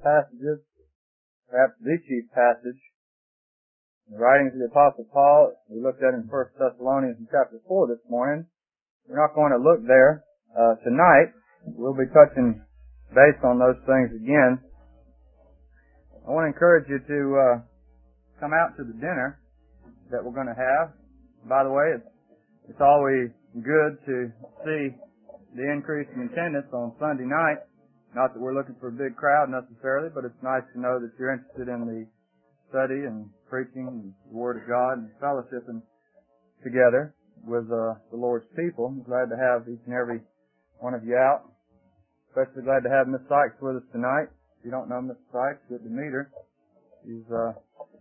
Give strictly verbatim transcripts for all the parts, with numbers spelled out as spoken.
passages, perhaps the chief passage, in the writings of the Apostle Paul. We looked at in First Thessalonians in chapter four this morning. We're not going to look there uh, tonight. We'll be touching base on those things again. I want to encourage you to uh, come out to the dinner that we're going to have. By the way, it's, it's always good to see the increase in attendance on Sunday night. Not that we're looking for a big crowd necessarily, but it's nice to know that you're interested in the study and preaching and the Word of God and fellowshipping together with uh, the Lord's people. I'm glad to have each and every one of you out. Especially glad to have Miss Sykes with us tonight. If you don't know Miss Sykes, good to meet her. She's uh,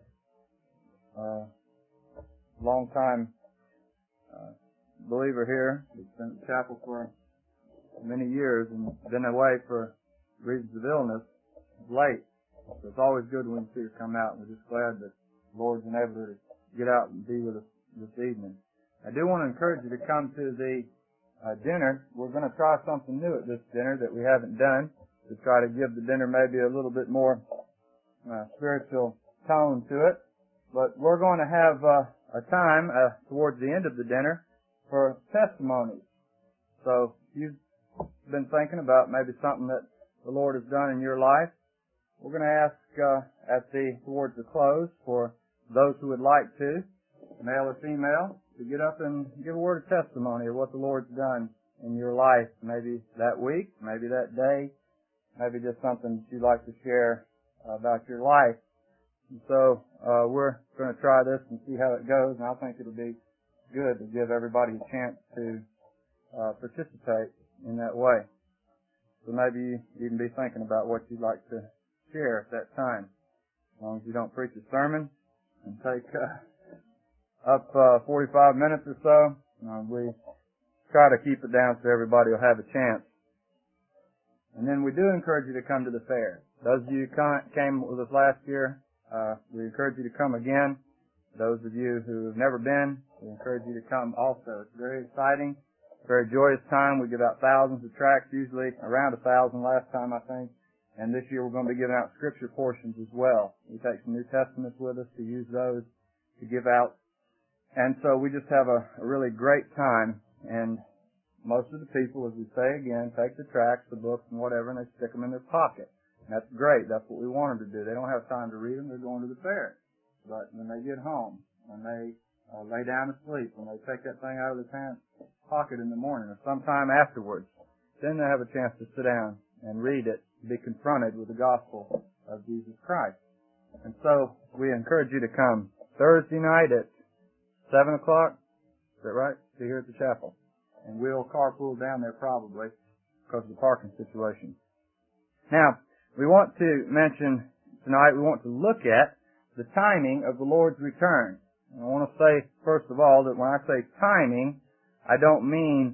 a long-time uh, believer here. She's been at the chapel for many years and been away for reasons of illness late. So it's always good when we see her come out. We're just glad that the Lord's enabled her to get out and be with us this evening. I do want to encourage you to come to the uh, dinner. We're going to try something new at this dinner that we haven't done, to try to give the dinner maybe a little bit more uh, spiritual tone to it. But we're going to have uh, a time uh, towards the end of the dinner for testimonies. So if you've been thinking about maybe something that the Lord has done in your life, we're going to ask uh, at the towards the close for those who would like to, male or female, to get up and give a word of testimony of what the Lord's done in your life, maybe that week, maybe that day, maybe just something that you'd like to share about your life. And so uh, we're going to try this and see how it goes, and I think it'll be good to give everybody a chance to uh, participate in that way. So maybe you even be thinking about what you'd like to share at that time. As long as you don't preach a sermon and take uh, up uh, forty-five minutes or so, uh, we try to keep it down so everybody will have a chance. And then we do encourage you to come to the fair. Those of you who came with us last year, uh, we encourage you to come again. Those of you who have never been, we encourage you to come also. It's very exciting, very joyous time. We give out thousands of tracts, usually around a thousand last time, I think. And this year we're going to be giving out scripture portions as well. We take some New Testaments with us to use those to give out. And so we just have a, a really great time. And most of the people, as we say again, take the tracts, the books, and whatever, and they stick them in their pocket. And that's great. That's what we want them to do. They don't have time to read them. They're going to the fair. But when they get home, when they uh, lay down to sleep, when they take that thing out of their pants pocket in the morning or sometime afterwards, then they have a chance to sit down and read it, be confronted with the gospel of Jesus Christ. And so we encourage you to come Thursday night at seven o'clock. Is that right? To here at the chapel. And we'll carpool down there probably because of the parking situation. Now, we want to mention tonight, we want to look at the timing of the Lord's return. And I want to say, first of all, that when I say timing, I don't mean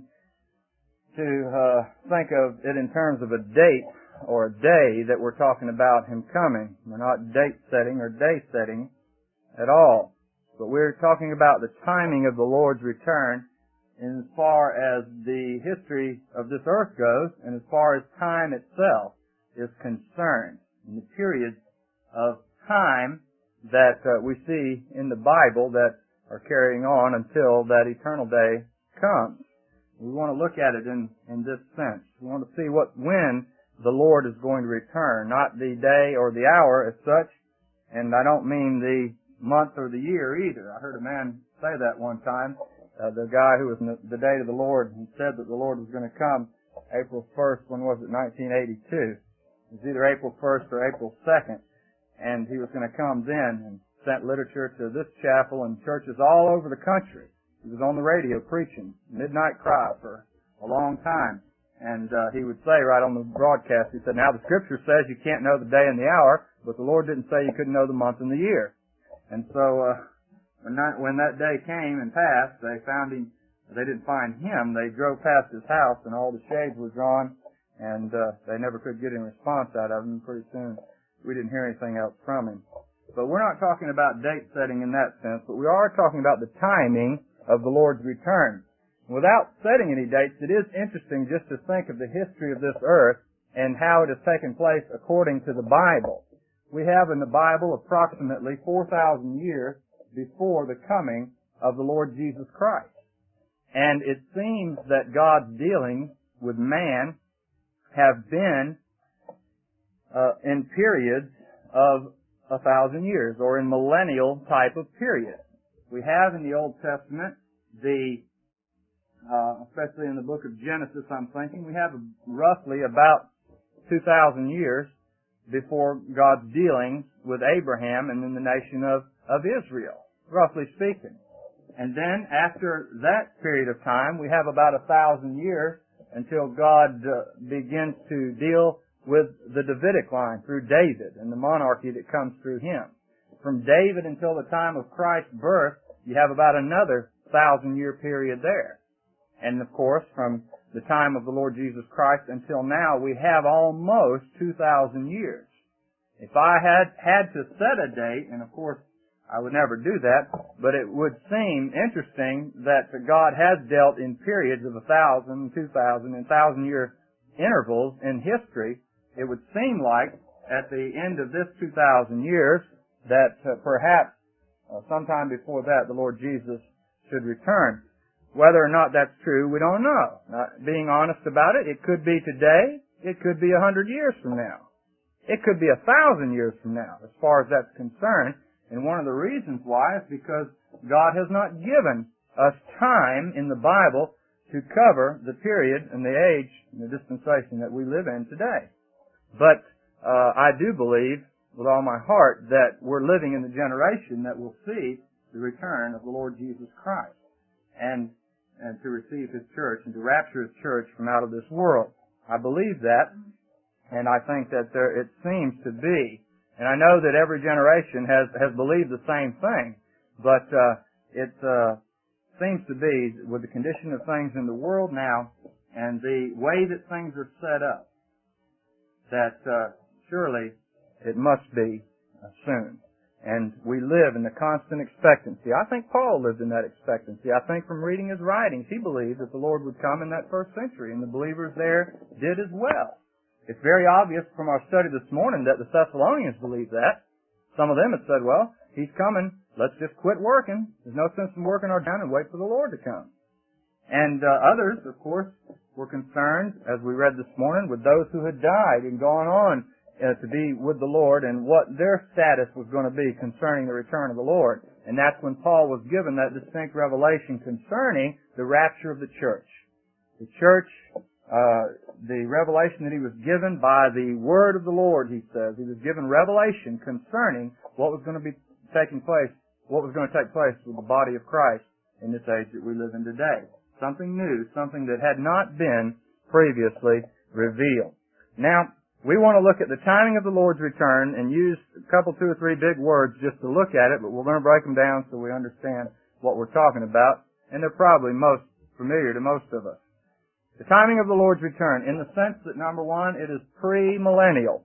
to uh, think of it in terms of a date or a day that we're talking about Him coming. We're not date setting or day setting at all. But we're talking about the timing of the Lord's return as far as the history of this earth goes and as far as time itself is concerned. In the periods of time that uh, we see in the Bible that are carrying on until that eternal day comes. We want to look at it in, in this sense. We want to see what when the Lord is going to return, not the day or the hour as such, and I don't mean the month or the year either. I heard a man say that one time. Uh, the guy who was in the, the day of the Lord and said that the Lord was going to come April first, when was it, nineteen eighty-two. It was either April first or April second, and he was going to come then and sent literature to this chapel and churches all over the country. He was on the radio preaching, Midnight Cry, for a long time. And uh, he would say right on the broadcast, he said, now the Scripture says you can't know the day and the hour, but the Lord didn't say you couldn't know the month and the year. And so uh, when, that, when that day came and passed, they found him. They didn't find him. They drove past his house, and all the shades were drawn, and uh, they never could get any response out of him. Pretty soon, we didn't hear anything else from him. But we're not talking about date setting in that sense, but we are talking about the timing of the Lord's return. Without setting any dates, it is interesting just to think of the history of this earth and how it has taken place according to the Bible. We have in the Bible approximately four thousand years before the coming of the Lord Jesus Christ. And it seems that God's dealings with man have been uh, in periods of a thousand years, or in millennial type of periods. We have in the Old Testament the, uh, especially in the book of Genesis, I'm thinking, we have roughly about two thousand years before God's dealings with Abraham and then the nation of, of Israel, roughly speaking. And then after that period of time, we have about a thousand years until God uh, begins to deal with the Davidic line through David and the monarchy that comes through him. From David until the time of Christ's birth, you have about another thousand year period there. And of course, from the time of the Lord Jesus Christ until now, we have almost two thousand years. If I had had to set a date, and of course I would never do that, but it would seem interesting that God has dealt in periods of a thousand, two thousand, and thousand year intervals in history. It would seem like at the end of this two thousand years that uh, perhaps uh, sometime before that the Lord Jesus should return. Whether or not that's true, we don't know. Not being honest about it, it could be today, it could be a hundred years from now. It could be a thousand years from now, as far as that's concerned. And one of the reasons why is because God has not given us time in the Bible to cover the period and the age and the dispensation that we live in today. But uh, I do believe with all my heart that we're living in the generation that will see the return of the Lord Jesus Christ and and to receive His church and to rapture His church from out of this world. I believe that, and I think that there it seems to be. And I know that every generation has, has believed the same thing, but uh, it uh, seems to be, with the condition of things in the world now and the way that things are set up, that uh, surely it must be uh, soon. And we live in the constant expectancy. I think Paul lived in that expectancy. I think from reading his writings, he believed that the Lord would come in that first century, and the believers there did as well. It's very obvious from our study this morning that the Thessalonians believed that. Some of them had said, well, He's coming. Let's just quit working. There's no sense in working our down and wait for the Lord to come. And uh, others, of course, were concerned, as we read this morning, with those who had died and gone on uh, to be with the Lord and what their status was going to be concerning the return of the Lord. And that's when Paul was given that distinct revelation concerning the rapture of the church. The church, uh, the revelation that he was given by the word of the Lord, he says. He was given revelation concerning what was going to be taking place, what was going to take place with the body of Christ in this age that we live in today. Something new, something that had not been previously revealed. Now, we want to look at the timing of the Lord's return and use a couple, two or three big words just to look at it, but we're going to break them down so we understand what we're talking about, and they're probably most familiar to most of us. The timing of the Lord's return, in the sense that, number one, it is pre-millennial.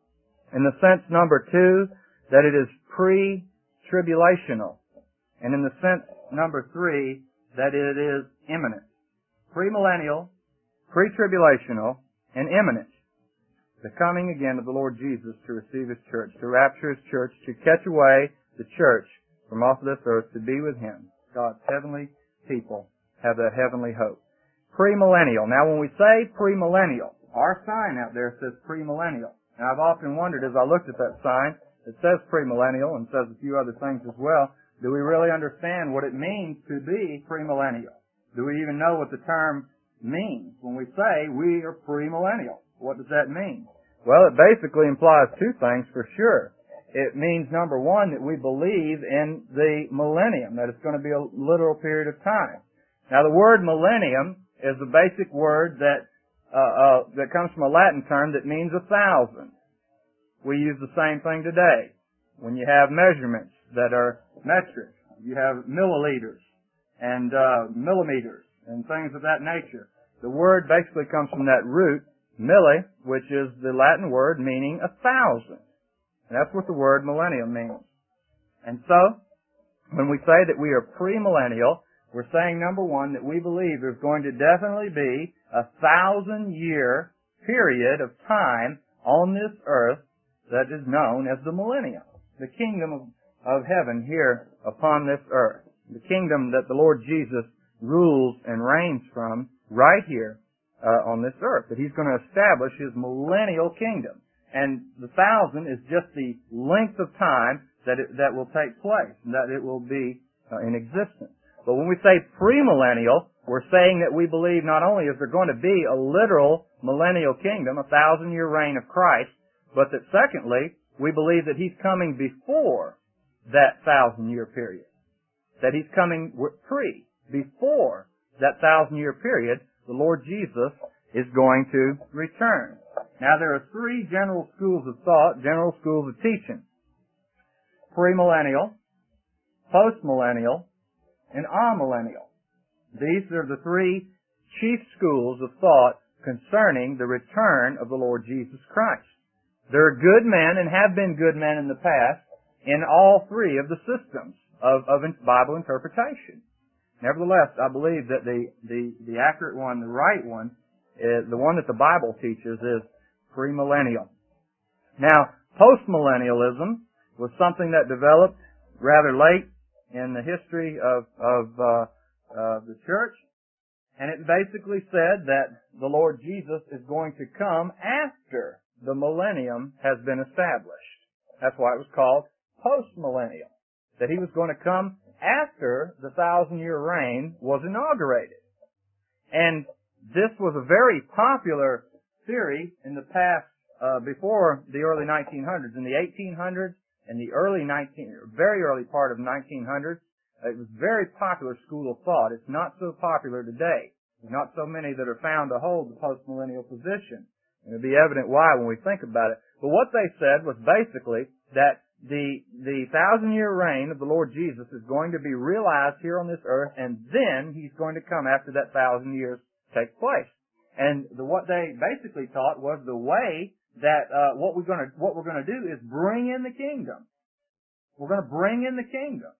In the sense, number two, that it is pre-tribulational. And in the sense, number three, that it is imminent. Pre-millennial, pre-tribulational, and imminent. The coming again of the Lord Jesus to receive His church, to rapture His church, to catch away the church from off of this earth to be with Him. God's heavenly people have that heavenly hope. Premillennial. Now when we say premillennial, our sign out there says premillennial. And I've often wondered as I looked at that sign, it says premillennial and says a few other things as well, do we really understand what it means to be premillennial? Do we even know what the term means when we say we are premillennial? What does that mean? Well, it basically implies two things for sure. It means, number one, that we believe in the millennium, that it's going to be a literal period of time. Now, the word millennium is a basic word that uh, uh, that comes from a Latin term that means a thousand. We use the same thing today. When you have measurements that are metric, you have milliliters and uh, millimeters and things of that nature. The word basically comes from that root, milli, which is the Latin word meaning a thousand. And that's what the word millennium means. And so, when we say that we are premillennial, we're saying, number one, that we believe there's going to definitely be a thousand-year period of time on this earth that is known as the millennium. The kingdom of, of heaven here upon this earth. The kingdom that the Lord Jesus rules and reigns from right here uh, on this earth. That He's going to establish His millennial kingdom. And the thousand is just the length of time that it, that will take place, and that it will be uh, in existence. But when we say premillennial, we're saying that we believe not only is there going to be a literal millennial kingdom, a thousand-year reign of Christ, but that secondly, we believe that He's coming before that thousand-year period. That He's coming pre, before that thousand-year period, the Lord Jesus is going to return. Now there are three general schools of thought, general schools of teaching. Premillennial, postmillennial, and amillennial. These are the three chief schools of thought concerning the return of the Lord Jesus Christ. There are good men and have been good men in the past in all three of the systems of, of Bible interpretation. Nevertheless, I believe that the, the, the accurate one, the right one, is, the one that the Bible teaches is premillennial. Now, postmillennialism was something that developed rather late in the history of, of uh, uh, the church, and it basically said that the Lord Jesus is going to come after the millennium has been established. That's why it was called postmillennial. That He was going to come after the thousand-year reign was inaugurated. And this was a very popular theory in the past, uh, before the early nineteen hundreds. In the eighteen hundreds and the early nineteen, very early part of nineteen hundreds, it was a very popular school of thought. It's not so popular today. There's not so many that are found to hold the postmillennial position. And it'll be evident why when we think about it. But what they said was basically that the the thousand-year reign of the Lord Jesus is going to be realized here on this earth, and then He's going to come after that thousand years takes place. And the, what they basically taught was the way that uh, what we're going to what we're going to do is bring in the kingdom. We're going to bring in the kingdom.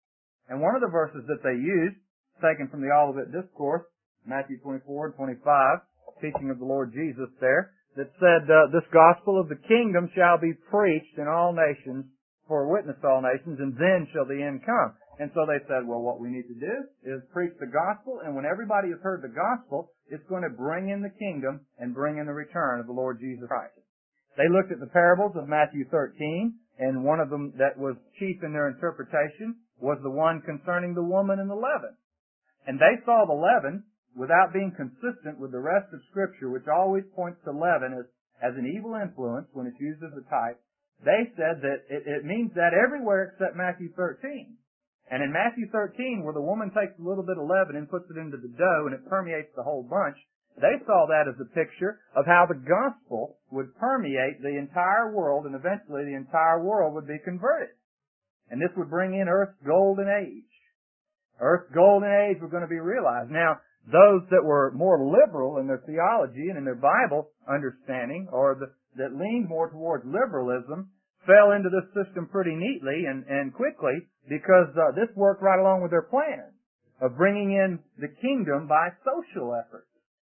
And one of the verses that they used, taken from the Olivet Discourse, Matthew twenty-four and twenty-five, teaching of the Lord Jesus there, that said, uh, this gospel of the kingdom shall be preached in all nations for a witness to all nations, and then shall the end come. And so they said, well, what we need to do is preach the gospel, and when everybody has heard the gospel, it's going to bring in the kingdom and bring in the return of the Lord Jesus Christ. They looked at the parables of Matthew thirteen, and one of them that was chief in their interpretation was the one concerning the woman and the leaven. And they saw the leaven without being consistent with the rest of Scripture, which always points to leaven as, as an evil influence when it's used as a type. They said that it, it means that everywhere except Matthew thirteen. And in Matthew thirteen, where the woman takes a little bit of leaven and puts it into the dough and it permeates the whole bunch, they saw that as a picture of how the gospel would permeate the entire world, and eventually the entire world would be converted. And this would bring in Earth's golden age. Earth's golden age was going to be realized. Now, those that were more liberal in their theology and in their Bible understanding, or the, that leaned more towards liberalism, fell into this system pretty neatly and, and quickly, because uh, this worked right along with their plan of bringing in the kingdom by social efforts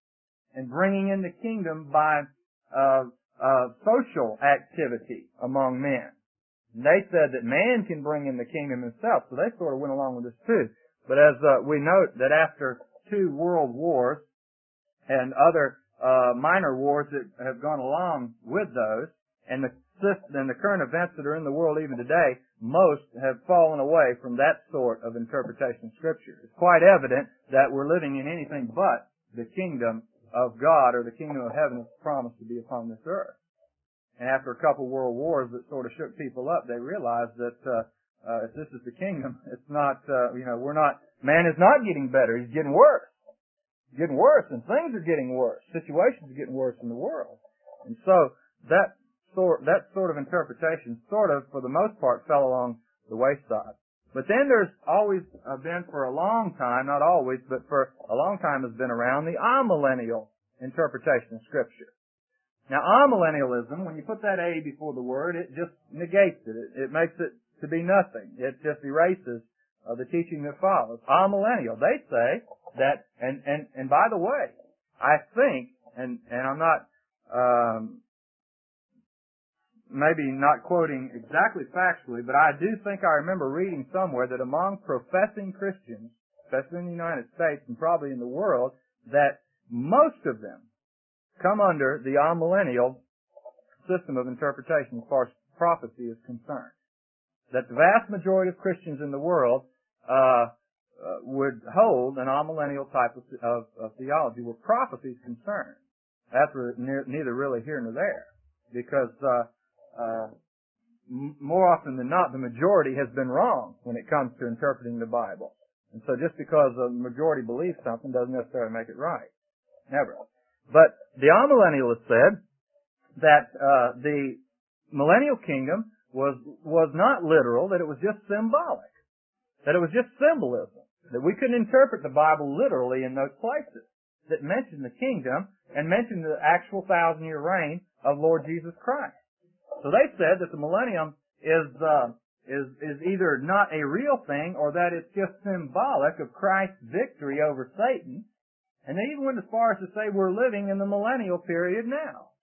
and bringing in the kingdom by uh, uh, social activity among men. And they said that man can bring in the kingdom himself, so they sort of went along with this too. But as uh, we note that after two world wars and other uh, minor wars that have gone along with those, and the and the current events that are in the world even today, most have fallen away from that sort of interpretation of Scripture. It's quite evident that we're living in anything but the kingdom of God, or the kingdom of heaven is promised to be upon this earth. And after a couple world wars that sort of shook people up, they realized that uh, uh, if this is the kingdom, it's not, uh, you know, we're not, man is not getting better, he's getting worse. He's getting worse, and things are getting worse. Situations are getting worse in the world. And so, that sort, that sort of interpretation sort of, for the most part, fell along the wayside. But then there's always uh, been for a long time, not always, but for a long time has been around the amillennial interpretation of Scripture. Now, amillennialism, when you put that A before the word, it just negates it. It, it makes it to be nothing. It just erases uh, the teaching that follows. Amillennial, they say that, and, and, and by the way, I think, and, and I'm not um, maybe not quoting exactly factually, but I do think I remember reading somewhere that among professing Christians, especially in the United States and probably in the world, that most of them come under the amillennial system of interpretation as far as prophecy is concerned. That the vast majority of Christians in the world uh, uh, would hold an amillennial type of, of, of theology where prophecy is concerned. That's re- ne- neither really here nor there, because uh, uh, m- more often than not, the majority has been wrong when it comes to interpreting the Bible. And so just because the majority believes something doesn't necessarily make it right. Never. But the amillennialists said that uh, the millennial kingdom was was not literal, that it was just symbolic, that it was just symbolism, that we couldn't interpret the Bible literally in those places that mentioned the kingdom and mentioned the actual thousand-year reign of Lord Jesus Christ. So they said that the millennium is uh, is is either not a real thing or that it's just symbolic of Christ's victory over Satan. And they even went as far as to say we're living in the millennial period now.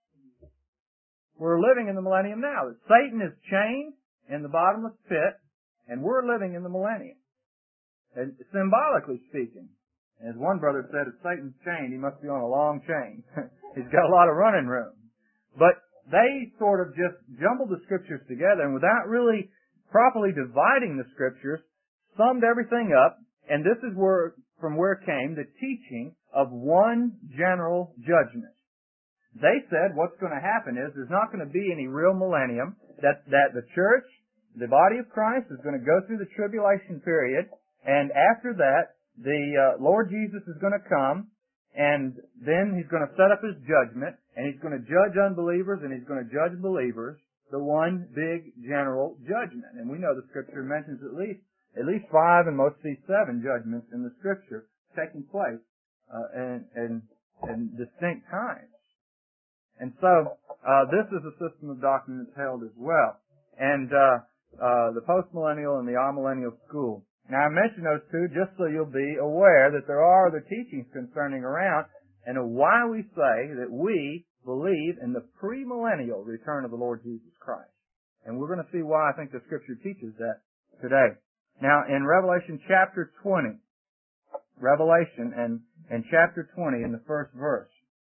We're living in the millennium now. That Satan is chained in the bottomless pit, and we're living in the millennium. And symbolically speaking, as one brother said, if Satan's chained, he must be on a long chain. He's got a lot of running room. But they sort of just jumbled the Scriptures together, and without really properly dividing the Scriptures, summed everything up, and this is where from where came the teaching of one general judgment. They said what's going to happen is there's not going to be any real millennium, that, that the church, the body of Christ, is going to go through the tribulation period, and after that, the uh, Lord Jesus is going to come, and then He's going to set up His judgment, and He's going to judge unbelievers, and He's going to judge believers, the one big general judgment. And we know the Scripture mentions at least at least five and most of these seven judgments in the Scripture taking place uh, in, in, in distinct times. And so uh, this is a system of doctrine that's held as well. And uh, uh, the postmillennial and the amillennial school. Now I mention those two just so you'll be aware that there are other teachings concerning around and why we say that we believe in the premillennial return of the Lord Jesus Christ. And we're going to see why I think the Scripture teaches that today. Now, in Revelation chapter twenty, Revelation and, and chapter twenty in the first verse,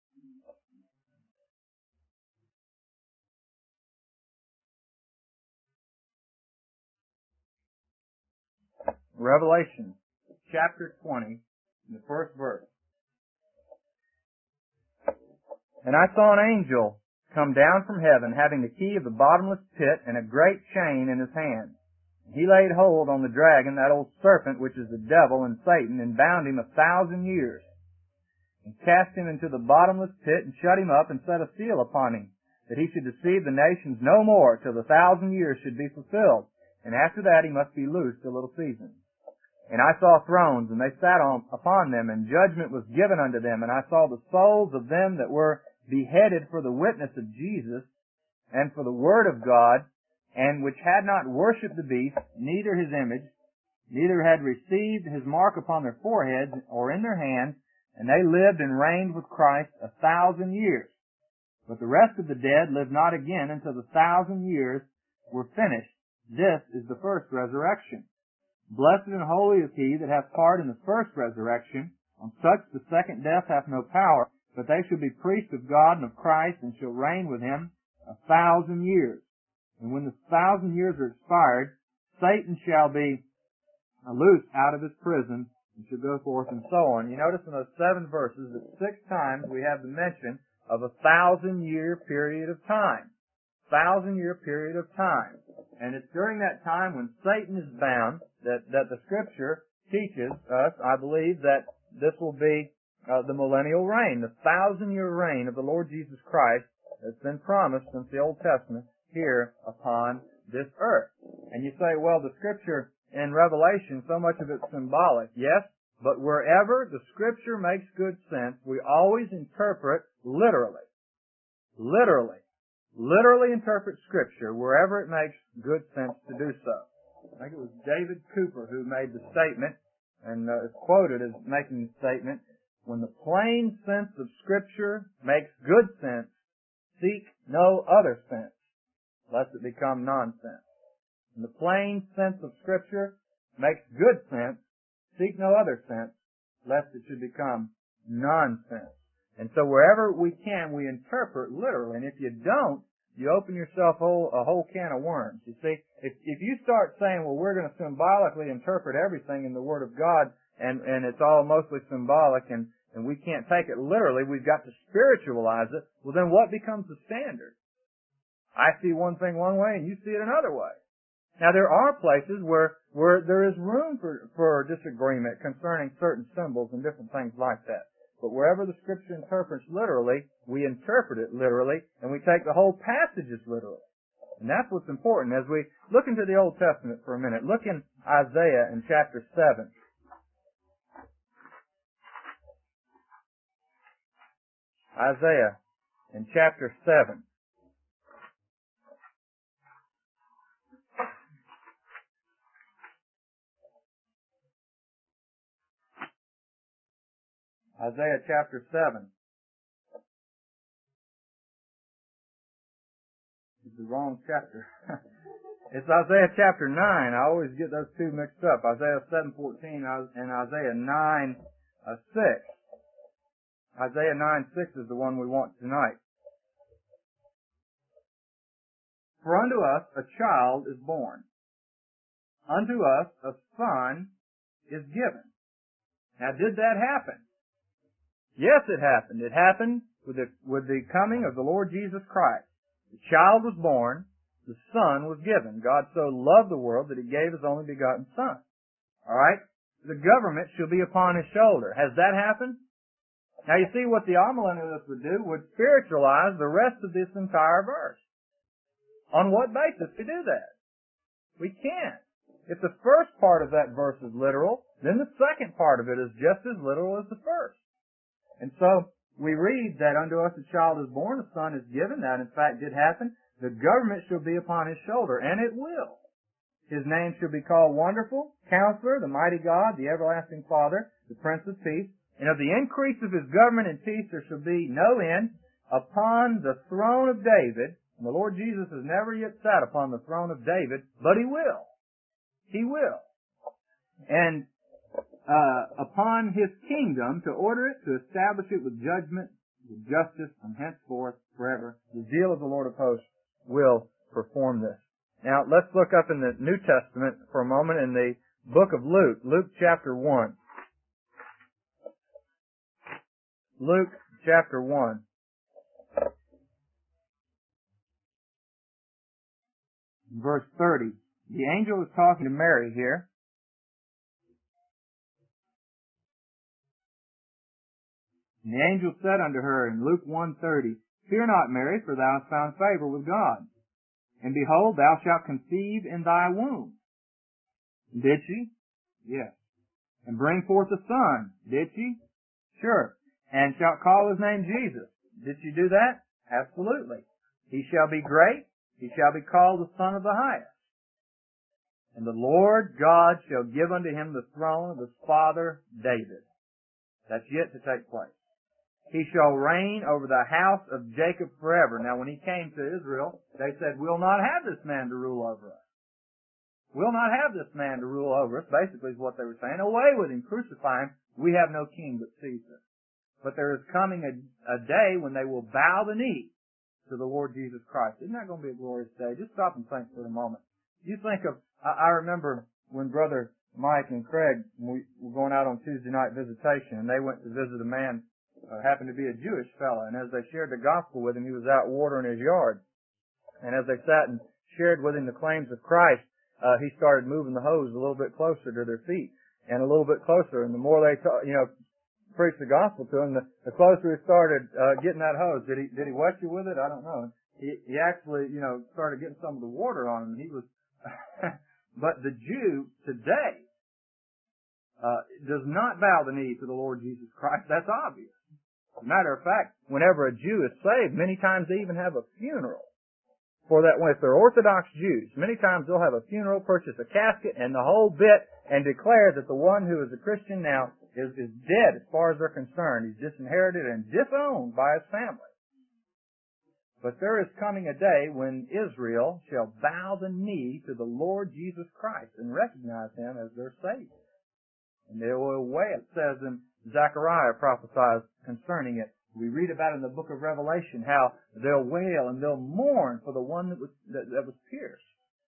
Revelation chapter twenty in the first verse. And I saw an angel come down from heaven, having the key of the bottomless pit and a great chain in his hand. He laid hold on the dragon, that old serpent, which is the devil and Satan, and bound him a thousand years, and cast him into the bottomless pit, and shut him up, and set a seal upon him, that he should deceive the nations no more, till the thousand years should be fulfilled. And after that he must be loosed a little season. And I saw thrones, and they sat on, upon them, and judgment was given unto them. And I saw the souls of them that were beheaded for the witness of Jesus, and for the word of God, and which had not worshipped the beast, neither his image, neither had received his mark upon their foreheads or in their hands, and they lived and reigned with Christ a thousand years. But the rest of the dead lived not again until the thousand years were finished. This is the first resurrection. Blessed and holy is he that hath part in the first resurrection. On such the second death hath no power, but they shall be priests of God and of Christ, and shall reign with him a thousand years. And when the thousand years are expired, Satan shall be loosed out of his prison, and shall go forth, and so on. You notice in those seven verses that six times we have the mention of a thousand-year period of time. Thousand-year period of time. And it's during that time when Satan is bound that, that the Scripture teaches us, I believe, that this will be uh, the millennial reign, the thousand-year reign of the Lord Jesus Christ that's been promised since the Old Testament here upon this earth. And you say, well, the Scripture in Revelation, so much of it's symbolic. Yes, but wherever the Scripture makes good sense, we always interpret literally. Literally. Literally interpret Scripture wherever it makes good sense to do so. I think it was David Cooper who made the statement, and uh, is quoted as making the statement, when the plain sense of Scripture makes good sense, seek no other sense, lest it become nonsense. And the plain sense of Scripture makes good sense. Seek no other sense, lest it should become nonsense. And so wherever we can, we interpret literally. And if you don't, you open yourself a whole, a whole can of worms. You see, if, if you start saying, well, we're going to symbolically interpret everything in the Word of God, and, and it's all mostly symbolic, and, and we can't take it literally, we've got to spiritualize it, well, then what becomes the standard? I see one thing one way, and you see it another way. Now, there are places where, where there is room for, for disagreement concerning certain symbols and different things like that. But wherever the Scripture interprets literally, we interpret it literally, and we take the whole passages literally. And that's what's important. As we look into the Old Testament for a minute, look in Isaiah in chapter seven. Isaiah in chapter seven. Isaiah chapter seven. It's the wrong chapter. It's Isaiah chapter nine. I always get those two mixed up. Isaiah seven fourteen and Isaiah nine six. Isaiah nine six is the one we want tonight. For unto us a child is born. Unto us a son is given. Now, did that happen? Yes, it happened. It happened with the, with the coming of the Lord Jesus Christ. The child was born, the Son was given. God so loved the world that He gave His only begotten Son. Alright? The government shall be upon His shoulder. Has that happened? Now you see what the amillennialists would do, would spiritualize the rest of this entire verse. On what basis to do that? We can't. If the first part of that verse is literal, then the second part of it is just as literal as the first. And so, we read that unto us a child is born, a son is given. That, in fact, did happen. The government shall be upon His shoulder, and it will. His name shall be called Wonderful, Counselor, the Mighty God, the Everlasting Father, the Prince of Peace. And of the increase of His government and peace there shall be no end upon the throne of David. And the Lord Jesus has never yet sat upon the throne of David, but He will. He will. And Uh, upon His kingdom, to order it, to establish it with judgment, with justice, from henceforth forever. The zeal of the Lord of hosts will perform this. Now, let's look up in the New Testament for a moment in the book of Luke, Luke chapter one. Luke chapter one. Verse thirty. The angel is talking to Mary here. And the angel said unto her in Luke one thirty, Fear not, Mary, for thou hast found favor with God. And behold, thou shalt conceive in thy womb. Did she? Yes. And bring forth a son. Did she? Sure. And shalt call his name Jesus. Did she do that? Absolutely. He shall be great. He shall be called the Son of the Highest. And the Lord God shall give unto him the throne of his father David. That's yet to take place. He shall reign over the house of Jacob forever. Now, when He came to Israel, they said, We'll not have this man to rule over us. We'll not have this man to rule over us, basically is what they were saying. Away with him, crucify him. We have no king but Caesar. But there is coming a, a day when they will bow the knee to the Lord Jesus Christ. Isn't that going to be a glorious day? Just stop and think for a moment. You think of, I, I remember when Brother Mike and Craig, we were going out on Tuesday night visitation, and they went to visit a man, uh, happened to be a Jewish fellow, and as they shared the gospel with him, he was out watering his yard. And as they sat and shared with him the claims of Christ, uh, he started moving the hose a little bit closer to their feet, and a little bit closer, and the more they, ta- you know, preached the gospel to him, the, the closer he started uh, getting that hose. Did he did he wet you with it? I don't know. He, he actually, you know, started getting some of the water on him. He was, but the Jew today uh, does not bow the knee to the Lord Jesus Christ. That's obvious. As a matter of fact, whenever a Jew is saved, many times they even have a funeral for that one. If they're Orthodox Jews, many times they'll have a funeral, purchase a casket, and the whole bit, and declare that the one who is a Christian now is, is dead as far as they're concerned. He's disinherited and disowned by his family. But there is coming a day when Israel shall bow the knee to the Lord Jesus Christ and recognize Him as their Savior. And they will wail. It says in Zechariah prophesies concerning it. We read about in the book of Revelation how they'll wail and they'll mourn for the one that was that, that was pierced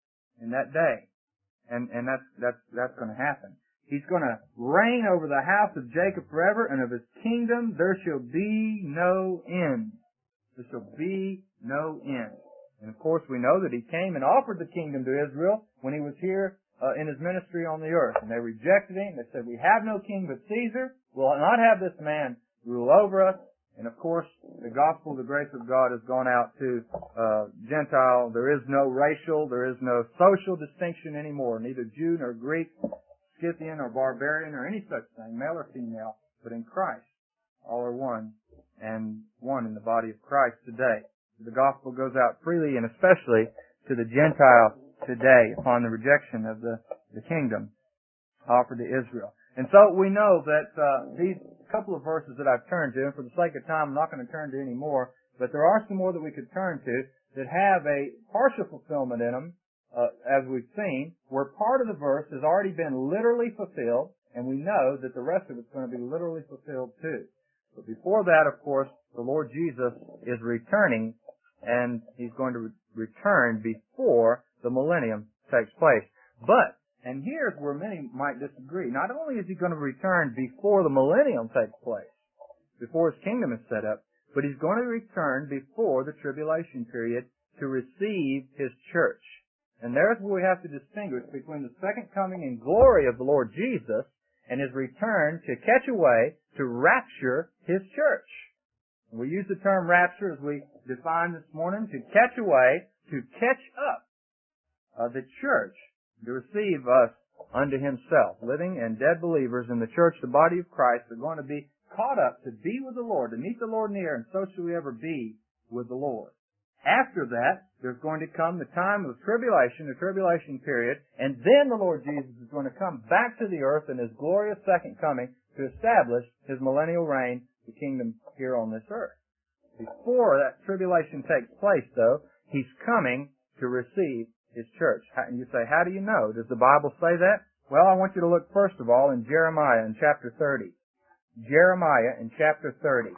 in that day. And and that's that's that's going to happen. He's going to reign over the house of Jacob forever, and of His kingdom there shall be no end. There shall be no end. And of course we know that He came and offered the kingdom to Israel when He was here uh, in His ministry on the earth. And they rejected Him. They said, we have no king but Caesar. We'll not have this man rule over us. And of course, the gospel, the grace of God has gone out to uh, Gentile. There is no racial, there is no social distinction anymore. Neither Jew nor Greek, Scythian or barbarian or any such thing, male or female, but in Christ. All are one, and one in the body of Christ today. The gospel goes out freely, and especially to the Gentile today upon the rejection of the, the kingdom offered to Israel. And so we know that uh, these couple of verses that I've turned to, and for the sake of time I'm not going to turn to any more, but there are some more that we could turn to that have a partial fulfillment in them, uh, as we've seen, where part of the verse has already been literally fulfilled, and we know that the rest of it's going to be literally fulfilled too. But before that, of course, the Lord Jesus is returning, and He's going to re- return before the millennium takes place. But and here's where many might disagree. Not only is He going to return before the millennium takes place, before His kingdom is set up, but He's going to return before the tribulation period to receive His church. And there's where we have to distinguish between the second coming in glory of the Lord Jesus and His return to catch away, to rapture His church. And we use the term rapture as we defined this morning, to catch away, to catch up uh, the church, to receive us unto Himself. Living and dead believers in the church, the body of Christ, are going to be caught up to be with the Lord, to meet the Lord in the air, and so shall we ever be with the Lord. After that, there's going to come the time of tribulation, the tribulation period, and then the Lord Jesus is going to come back to the earth in His glorious second coming to establish His millennial reign, the kingdom here on this earth. Before that tribulation takes place, though, He's coming to receive His church. And you say, how do you know? Does the Bible say that? Well, I want you to look first of all in Jeremiah in chapter thirty. Jeremiah in chapter thirty.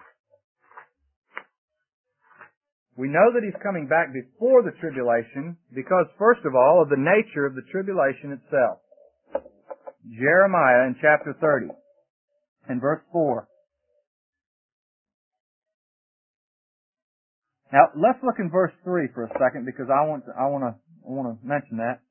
We know that He's coming back before the tribulation because, first of all, of the nature of the tribulation itself. Jeremiah in chapter thirty and verse four. Now, let's look in verse three for a second because I want to, I want to I want to mention that.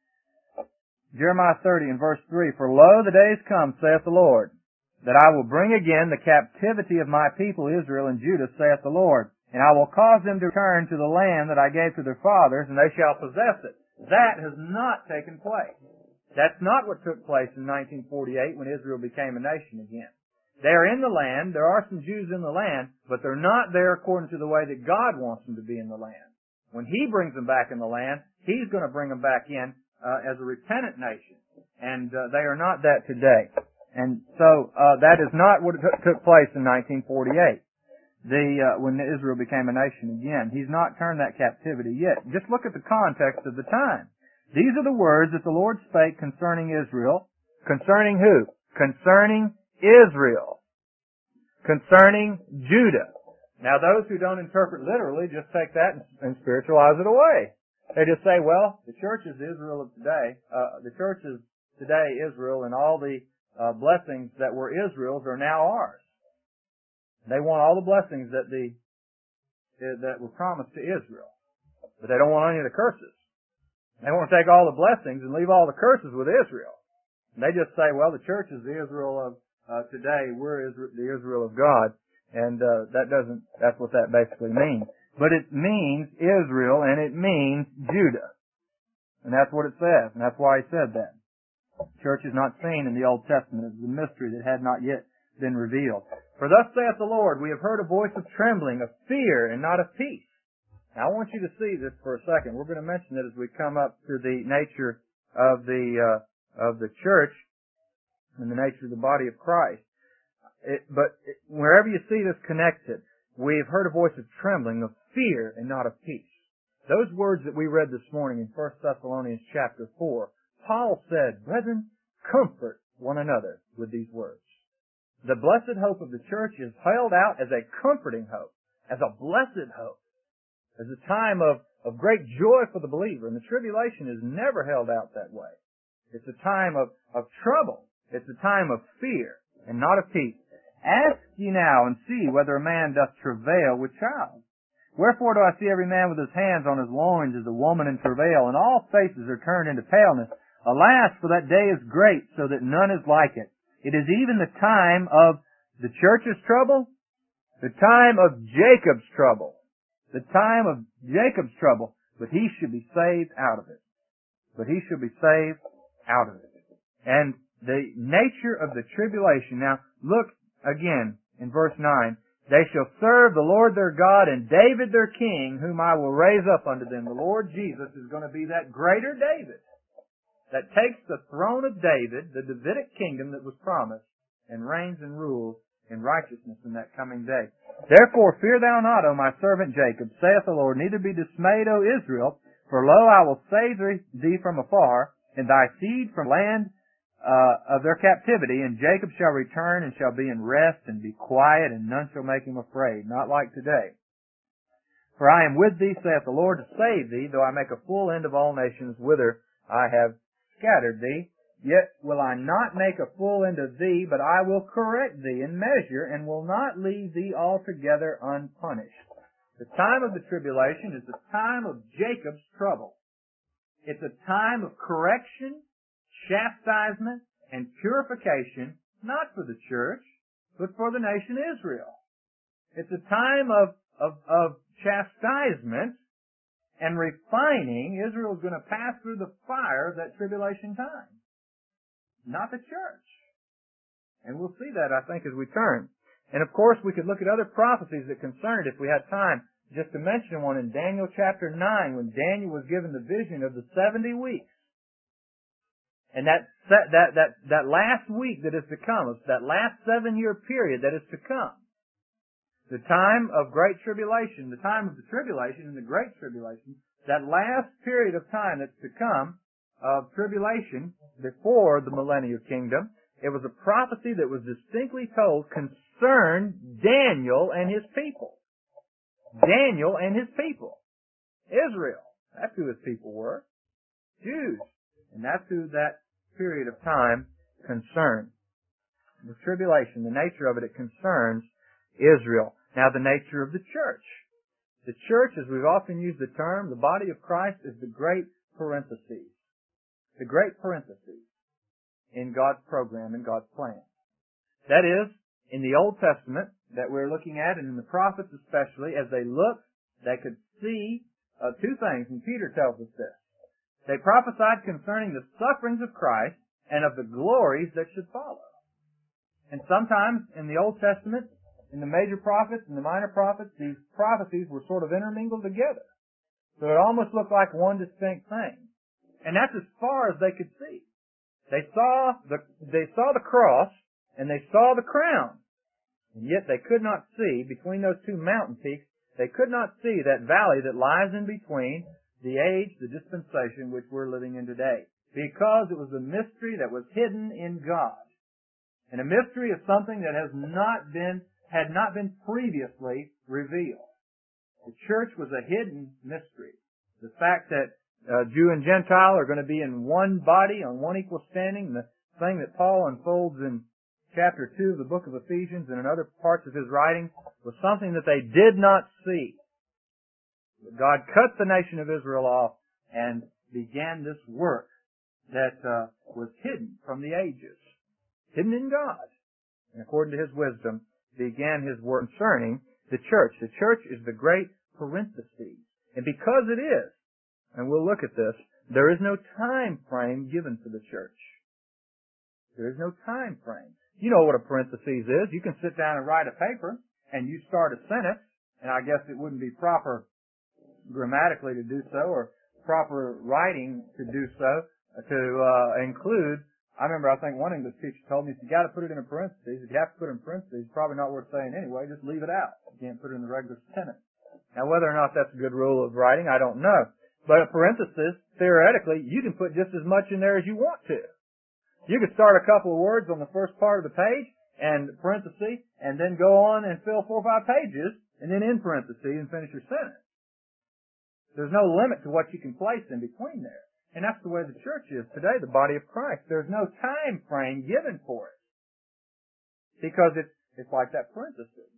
Jeremiah thirty and verse three, For lo, the days come, saith the Lord, that I will bring again the captivity of my people Israel and Judah, saith the Lord, and I will cause them to return to the land that I gave to their fathers, and they shall possess it. That has not taken place. That's not what took place in nineteen forty-eight when Israel became a nation again. They are in the land, there are some Jews in the land, but they're not there according to the way that God wants them to be in the land. When He brings them back in the land, He's going to bring them back in uh, as a repentant nation. And uh, they are not that today. And so uh, that is not what t- took place in nineteen forty-eight, the, uh, when Israel became a nation again. He's not turned that captivity yet. Just look at the context of the time. These are the words that the Lord spake concerning Israel. Concerning who? Concerning Israel. Concerning Judah. Now, those who don't interpret literally just take that and spiritualize it away. They just say, well, the church is Israel of today. Uh, the church is today Israel, and all the uh, blessings that were Israel's are now ours. They want all the blessings that the that were promised to Israel, but they don't want any of the curses. They want to take all the blessings and leave all the curses with Israel. And they just say, well, the church is the Israel of uh, today. We're Israel, the Israel of God. And uh, that doesn't, that's what that basically means. But it means Israel and it means Judah. And that's what it says. And that's why he said that. Church is not seen in the Old Testament. It's a mystery that had not yet been revealed. For thus saith the Lord, we have heard a voice of trembling, of fear, and not of peace. Now I want you to see this for a second. We're going to mention it as we come up to the nature of the, uh, of the church and the nature of the body of Christ. It, but it, wherever you see this connected, we've heard a voice of trembling, of fear, and not of peace. Those words that we read this morning in First Thessalonians chapter four, Paul said, brethren, comfort one another with these words. The blessed hope of the church is held out as a comforting hope, as a blessed hope, as a time of, of great joy for the believer. And the tribulation is never held out that way. It's a time of, of trouble. It's a time of fear and not of peace. Ask ye now and see whether a man doth travail with child. Wherefore do I see every man with his hands on his loins as a woman in travail, and all faces are turned into paleness. Alas, for that day is great, so that none is like it. It is even the time of the church's trouble, the time of Jacob's trouble, the time of Jacob's trouble, but he should be saved out of it. But he should be saved out of it. And the nature of the tribulation. Now, look again in verse nine. They shall serve the Lord their God and David their king, whom I will raise up unto them. The Lord Jesus is going to be that greater David that takes the throne of David, the Davidic kingdom that was promised, and reigns and rules in righteousness in that coming day. Therefore fear thou not, O my servant Jacob, saith the Lord, neither be dismayed, O Israel, for lo, I will save thee from afar, and thy seed from land Uh, of their captivity, and Jacob shall return and shall be in rest and be quiet, and none shall make him afraid, not like today. For I am with thee, saith the Lord, to save thee, though I make a full end of all nations whither I have scattered thee. Yet will I not make a full end of thee, but I will correct thee in measure, and will not leave thee altogether unpunished. The time of the tribulation is the time of Jacob's trouble. It's a time of correction, chastisement, and purification, not for the church, but for the nation Israel. It's a time of, of, of chastisement and refining. Israel is going to pass through the fire of that tribulation time, not the church. And we'll see that, I think, as we turn. And of course, we could look at other prophecies that concern it if we had time. Just to mention one in Daniel chapter nine, when Daniel was given the vision of the seventy weeks. And that, that, that, that last week that is to come, that last seven-year period that is to come, the time of great tribulation, the time of the tribulation and the great tribulation, that last period of time that's to come of tribulation before the millennial kingdom, it was a prophecy that was distinctly told concerned Daniel and his people. Daniel and his people. Israel. That's who his people were. Jews. And that's who that period of time concerned. The tribulation, the nature of it, it concerns Israel. Now the nature of the church. The church, as we've often used the term, the body of Christ is the great parentheses. The great parentheses in God's program, in God's plan. That is, in the Old Testament that we're looking at, and in the prophets especially, as they looked, they could see uh, two things, and Peter tells us this. They prophesied concerning the sufferings of Christ and of the glories that should follow. And sometimes in the Old Testament, in the major prophets and the minor prophets, these prophecies were sort of intermingled together. So it almost looked like one distinct thing. And that's as far as they could see. They saw the, they saw the cross and they saw the crown. And yet they could not see, between those two mountain peaks, they could not see that valley that lies in between the age, the dispensation which we're living in today. Because it was a mystery that was hidden in God. And a mystery is something that has not been, had not been previously revealed. The church was a hidden mystery. The fact that uh, Jew and Gentile are going to be in one body, on one equal standing, the thing that Paul unfolds in chapter two of the book of Ephesians and in other parts of his writings, was something that they did not see. God cut the nation of Israel off and began this work that uh, was hidden from the ages, hidden in God. And according to His wisdom, began His work concerning the church. The church is the great parenthesis. And because it is, and we'll look at this, there is no time frame given for the church. There is no time frame. You know what a parenthesis is. You can sit down and write a paper, and you start a sentence, and I guess it wouldn't be proper grammatically to do so, or proper writing to do so, to uh, include. I remember, I think one English teacher told me, if you got to put it in a parenthesis, if you have to put it in parentheses, it's probably not worth saying anyway, just leave it out. You can't put it in the regular sentence. Now, whether or not that's a good rule of writing, I don't know. But a parenthesis, theoretically, you can put just as much in there as you want to. You could start a couple of words on the first part of the page, and parenthesis, and then go on and fill four or five pages, and then in parentheses and finish your sentence. There's no limit to what you can place in between there. And that's the way the church is today, the body of Christ. There's no time frame given for it. Because it's, it's like that parenthesis.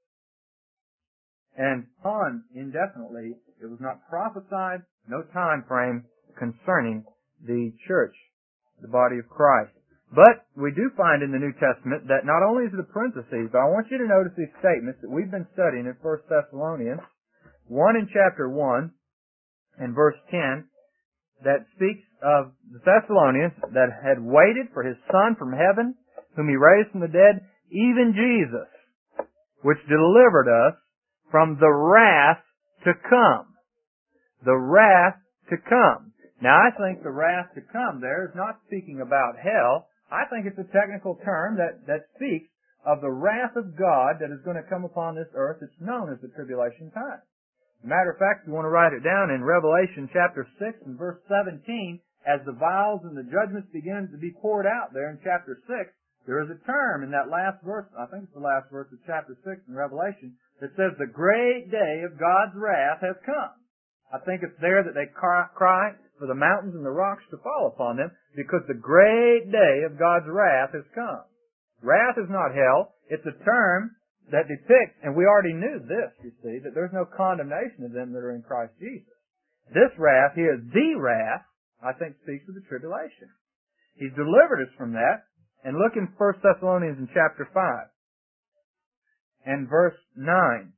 And on indefinitely, it was not prophesied, no time frame concerning the church, the body of Christ. But we do find in the New Testament that not only is it a parenthesis, but I want you to notice these statements that we've been studying in First Thessalonians, one in chapter one and verse ten, that speaks of the Thessalonians that had waited for His Son from heaven, whom He raised from the dead, even Jesus, which delivered us from the wrath to come. The wrath to come. Now, I think the wrath to come there is not speaking about hell. I think it's a technical term that, that speaks of the wrath of God that is going to come upon this earth. It's known as the tribulation time. Matter of fact, if you want to write it down in Revelation chapter six and verse seventeen, as the vials and the judgments begin to be poured out there in chapter six, there is a term in that last verse, I think it's the last verse of chapter six in Revelation, that says the great day of God's wrath has come. I think it's there that they cry for the mountains and the rocks to fall upon them, because the great day of God's wrath has come. Wrath is not hell. It's a term that depicts, and we already knew this, you see, that there's no condemnation of them that are in Christ Jesus. This wrath here, the wrath, I think speaks of the tribulation. He's delivered us from that. And look in First Thessalonians in chapter five and verse nine.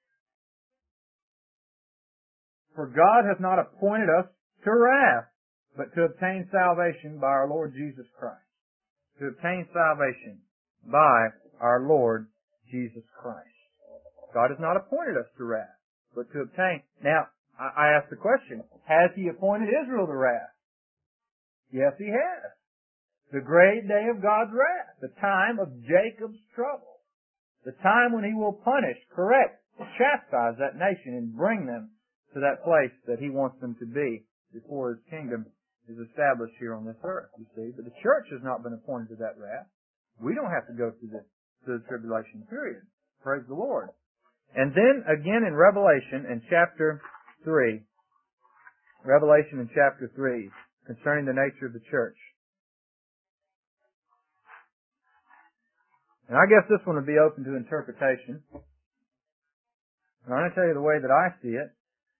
For God hath not appointed us to wrath, but to obtain salvation by our Lord Jesus Christ. To obtain salvation by our Lord Jesus Christ. God has not appointed us to wrath, but to obtain. Now, I ask the question, has He appointed Israel to wrath? Yes, He has. The great day of God's wrath, the time of Jacob's trouble, the time when He will punish, correct, chastise that nation and bring them to that place that He wants them to be before His kingdom is established here on this earth, you see. But the church has not been appointed to that wrath. We don't have to go through the, through the tribulation period. Praise the Lord. And then again in Revelation in chapter three, Revelation in chapter three, concerning the nature of the church. And I guess this one would be open to interpretation. And I'm going to tell you the way that I see it.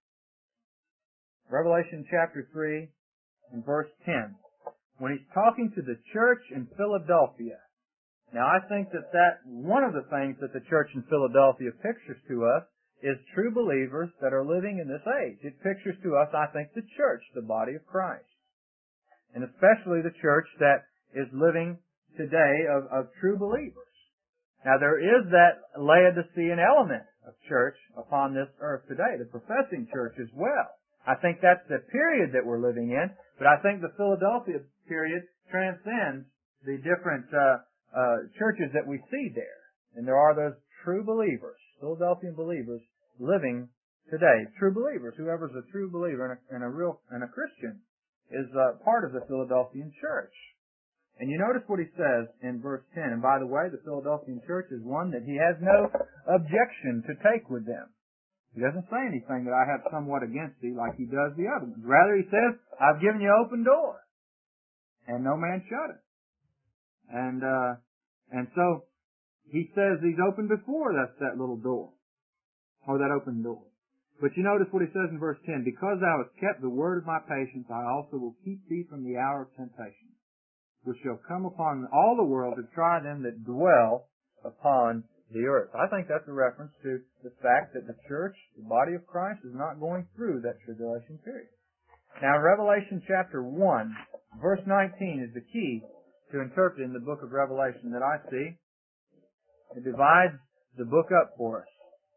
Revelation chapter three and verse ten. When He's talking to the church in Philadelphia. Now I think that that, one of the things that the church in Philadelphia pictures to us is true believers that are living in this age. It pictures to us, I think, the church, the body of Christ. And especially the church that is living today of, of true believers. Now there is that Laodicean element of church upon this earth today, the professing church as well. I think that's the period that we're living in, but I think the Philadelphia period transcends the different uh, uh, churches that we see there. And there are those true believers, Philadelphian believers, living today. True believers, whoever's a true believer and a, and a real and a Christian is uh, part of the Philadelphian church. And you notice what he says in verse ten. And by the way, the Philadelphian church is one that he has no objection to take with them. He doesn't say anything that I have somewhat against thee like he does the other ones. Rather, he says, I've given you open door, and no man shut it. And uh, and so he says he's opened before that's that little door, or that open door. But you notice what he says in verse ten. Because thou hast kept the word of my patience, I also will keep thee from the hour of temptation, which shall come upon all the world to try them that dwell upon the earth. I think that's a reference to the fact that the church, the body of Christ, is not going through that tribulation period. Now, in Revelation chapter one, verse nineteen is the key to interpreting the book of Revelation that I see. It divides the book up for us.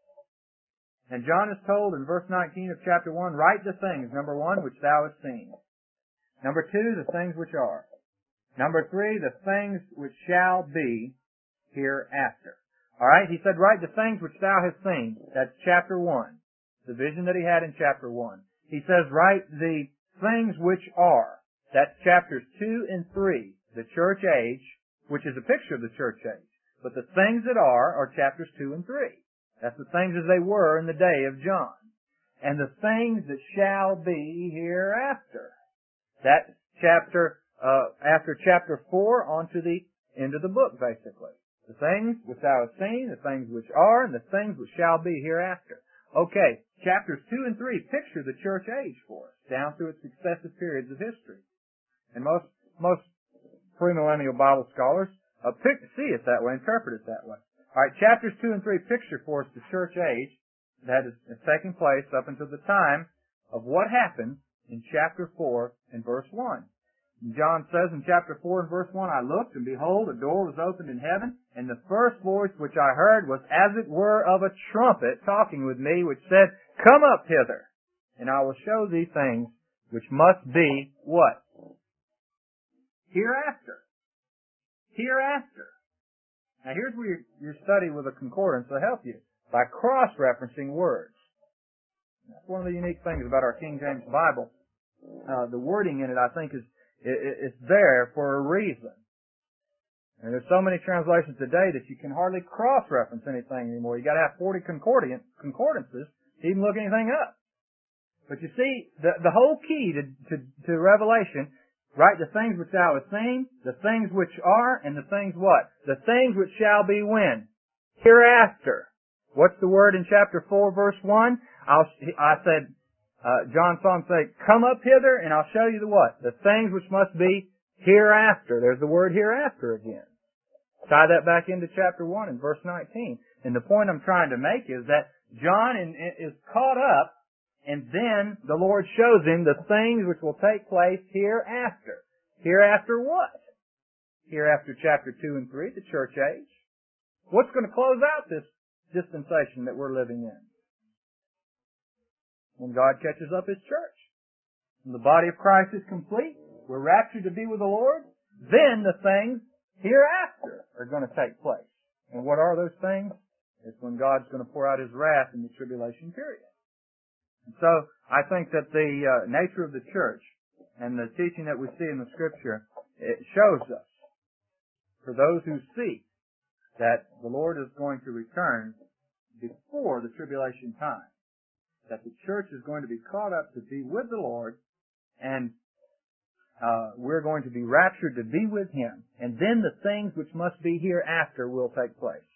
And John is told in verse nineteen of chapter one, write the things, number one, which thou hast seen. Number two, the things which are. Number three, the things which shall be hereafter. Alright, he said, write the things which thou hast seen. That's chapter one. The vision that he had in chapter one. He says, write the things which are. That's chapters two and three. The church age, which is a picture of the church age. But the things that are, are chapters two and three. That's the things as they were in the day of John. And the things that shall be hereafter. That's chapter, uh, after chapter four on to the end of the book, basically. The things which thou hast seen, the things which are, and the things which shall be hereafter. Okay, chapters two and three picture the church age for us, down through its successive periods of history. And most, most premillennial Bible scholars uh, pick, see it that way, interpret it that way. Alright, chapters two and three picture for us the church age that is, is taking place up until the time of what happened in chapter four and verse one. John says in chapter four and verse one, I looked, and behold, a door was opened in heaven, and the first voice which I heard was as it were of a trumpet talking with me, which said, Come up hither, and I will show thee things which must be, what? Hereafter. Hereafter. Now here's where your, your study with a concordance will help you, by cross-referencing words. That's one of the unique things about our King James Bible. Uh, the wording in it, I think, is it's there for a reason. And there's so many translations today that you can hardly cross-reference anything anymore. You gotta have forty concordant, concordances to even look anything up. But you see, the, the whole key to, to, to Revelation, write the things which thou hast seen, the things which are, and the things what? The things which shall be when? Hereafter. What's the word in chapter four, verse one? I'll, I said, Uh, John saw him say, Come up hither, and I'll show you the what? The things which must be hereafter. There's the word hereafter again. Tie that back into chapter one and verse nineteen. And the point I'm trying to make is that John in, in, is caught up, and then the Lord shows him the things which will take place hereafter. Hereafter what? Hereafter chapter two and three, the church age. What's going to close out this dispensation that we're living in? When God catches up His church. When the body of Christ is complete, we're raptured to be with the Lord, then the things hereafter are going to take place. And what are those things? It's when God's going to pour out His wrath in the tribulation period. And so, I think that the uh, nature of the church and the teaching that we see in the Scripture, it shows us, for those who see, that the Lord is going to return before the tribulation time. That the church is going to be caught up to be with the Lord, and uh, we're going to be raptured to be with Him. And then the things which must be hereafter will take place.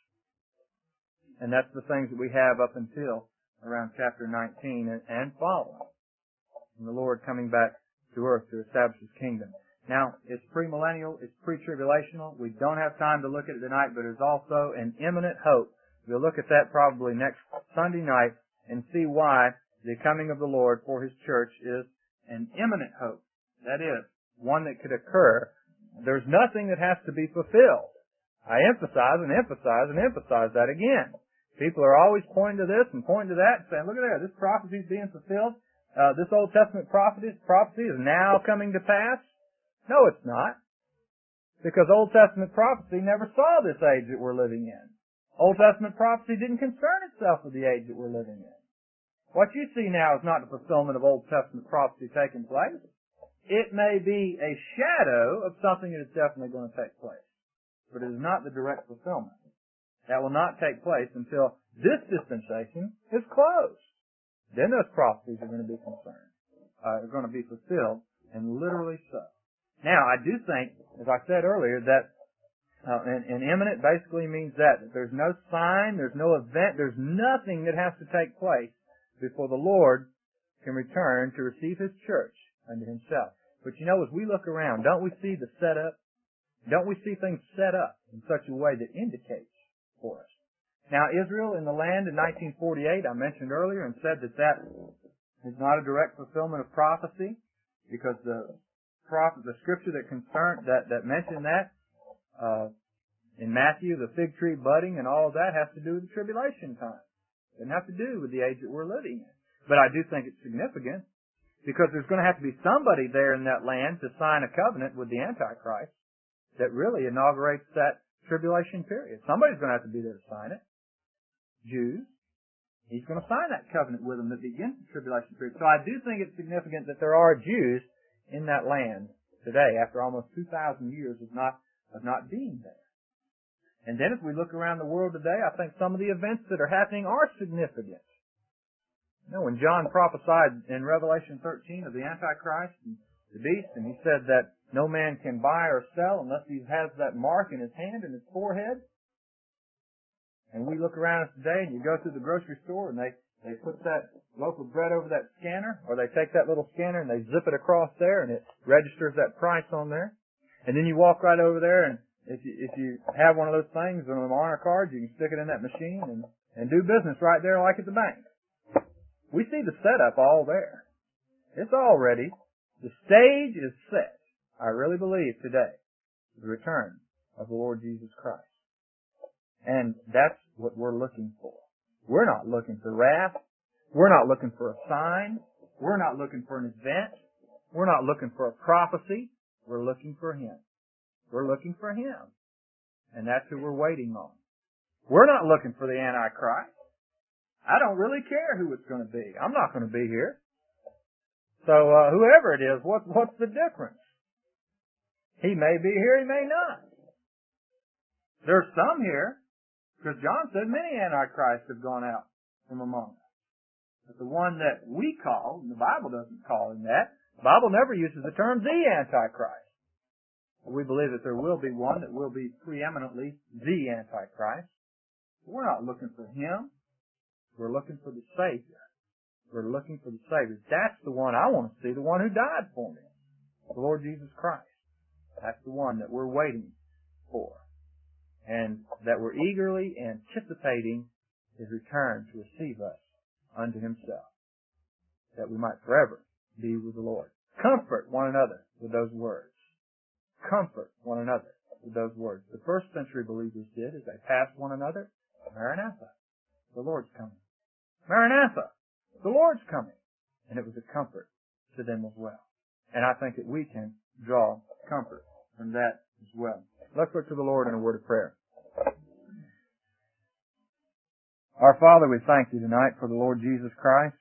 And that's the things that we have up until around chapter nineteen and, and following. And the Lord coming back to earth to establish His kingdom. Now, it's premillennial, it's pre-tribulational. We don't have time to look at it tonight, but there's also an imminent hope. We'll look at that probably next Sunday night, and see why the coming of the Lord for His church is an imminent hope. That is, one that could occur. There's nothing that has to be fulfilled. I emphasize and emphasize and emphasize that again. People are always pointing to this and pointing to that and saying, look at there, this prophecy is being fulfilled. Uh, this Old Testament prophecy, prophecy is now coming to pass. No, it's not. Because Old Testament prophecy never saw this age that we're living in. Old Testament prophecy didn't concern itself with the age that we're living in. What you see now is not the fulfillment of Old Testament prophecy taking place. It may be a shadow of something that is definitely going to take place. But it is not the direct fulfillment. That will not take place until this dispensation is closed. Then those prophecies are going to be concerned, uh, are going to be fulfilled, and literally so. Now, I do think, as I said earlier, that Uh, and, and imminent basically means that, that there's no sign, there's no event, there's nothing that has to take place before the Lord can return to receive His church unto Himself. But you know, as we look around, don't we see the setup? Don't we see things set up in such a way that indicates for us? Now, Israel in the land in nineteen forty-eight, I mentioned earlier, and said that that is not a direct fulfillment of prophecy, because the prophet, the scripture that concerned that that mentioned that. Uh, in Matthew, the fig tree budding and all of that has to do with the tribulation time. It doesn't have to do with the age that we're living in. But I do think it's significant because there's going to have to be somebody there in that land to sign a covenant with the Antichrist that really inaugurates that tribulation period. Somebody's going to have to be there to sign it. Jews. He's going to sign that covenant with them that begins the tribulation period. So I do think it's significant that there are Jews in that land today after almost two thousand years of not, of not being there. And then as we look around the world today, I think some of the events that are happening are significant. You know, when John prophesied in Revelation thirteen of the Antichrist and the beast, and he said that no man can buy or sell unless he has that mark in his hand and his forehead. And we look around us today and you go through the grocery store and they, they put that loaf of bread over that scanner, or they take that little scanner and they zip it across there and it registers that price on there. And then you walk right over there, and if you, if you have one of those things, one of them honor cards, you can stick it in that machine and, and do business right there like at the bank. We see the setup all there. It's all ready. The stage is set. I really believe today, the return of the Lord Jesus Christ. And that's what we're looking for. We're not looking for wrath. We're not looking for a sign. We're not looking for an event. We're not looking for a prophecy. We're looking for Him. We're looking for Him. And that's who we're waiting on. We're not looking for the Antichrist. I don't really care who it's going to be. I'm not going to be here. So uh, whoever it is, what, what's the difference? He may be here, he may not. There's some here, because John said many Antichrists have gone out from among us. But the one that we call, and the Bible doesn't call him that, the Bible never uses the term the Antichrist. We believe that there will be one that will be preeminently the Antichrist. We're not looking for him. We're looking for the Savior. We're looking for the Savior. That's the one I want to see, the one who died for me, the Lord Jesus Christ. That's the one that we're waiting for, and that we're eagerly anticipating His return to receive us unto Himself, that we might forever be with the Lord. Comfort one another with those words. Comfort one another with those words. The first century believers did as they passed one another, Maranatha, the Lord's coming. Maranatha, the Lord's coming. And it was a comfort to them as well. And I think that we can draw comfort from that as well. Let's look to the Lord in a word of prayer. Our Father, we thank Thee tonight for the Lord Jesus Christ.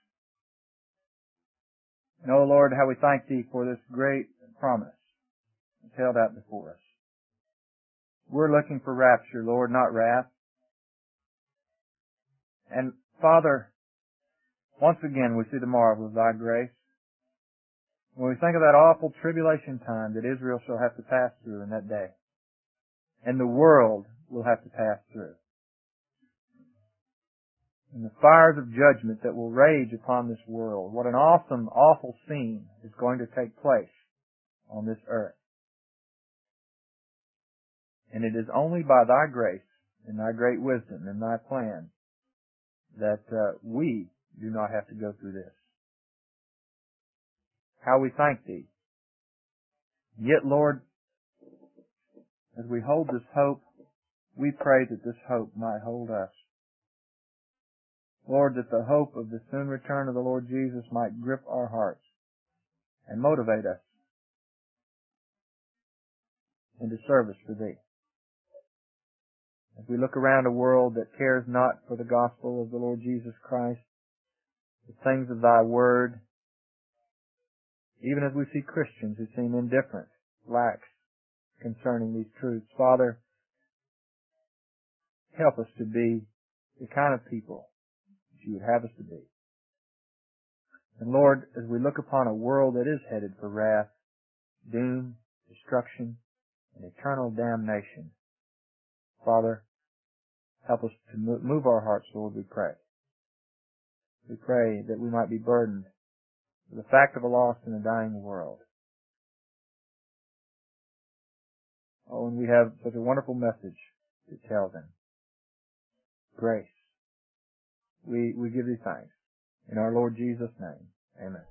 And, oh Lord, how we thank Thee for this great promise that's held out before us. We're looking for rapture, Lord, not wrath. And, Father, once again we see the marvel of Thy grace. When we think of that awful tribulation time that Israel shall have to pass through in that day, and the world will have to pass through, and the fires of judgment that will rage upon this world, what an awesome, awful scene is going to take place on this earth. And it is only by Thy grace and Thy great wisdom and Thy plan that uh, we do not have to go through this. How we thank Thee. Yet, Lord, as we hold this hope, we pray that this hope might hold us. Lord, that the hope of the soon return of the Lord Jesus might grip our hearts and motivate us into service for Thee. As we look around a world that cares not for the gospel of the Lord Jesus Christ, the things of Thy Word, even as we see Christians who seem indifferent, lax concerning these truths, Father, help us to be the kind of people that You would have us to be. And Lord, as we look upon a world that is headed for wrath, doom, destruction, and eternal damnation, Father, help us to move our hearts, Lord, we pray. We pray that we might be burdened with the fact of a lost and a dying world. Oh, and we have such a wonderful message to tell them. Grace. We, we give Thee thanks. In our Lord Jesus' name, amen.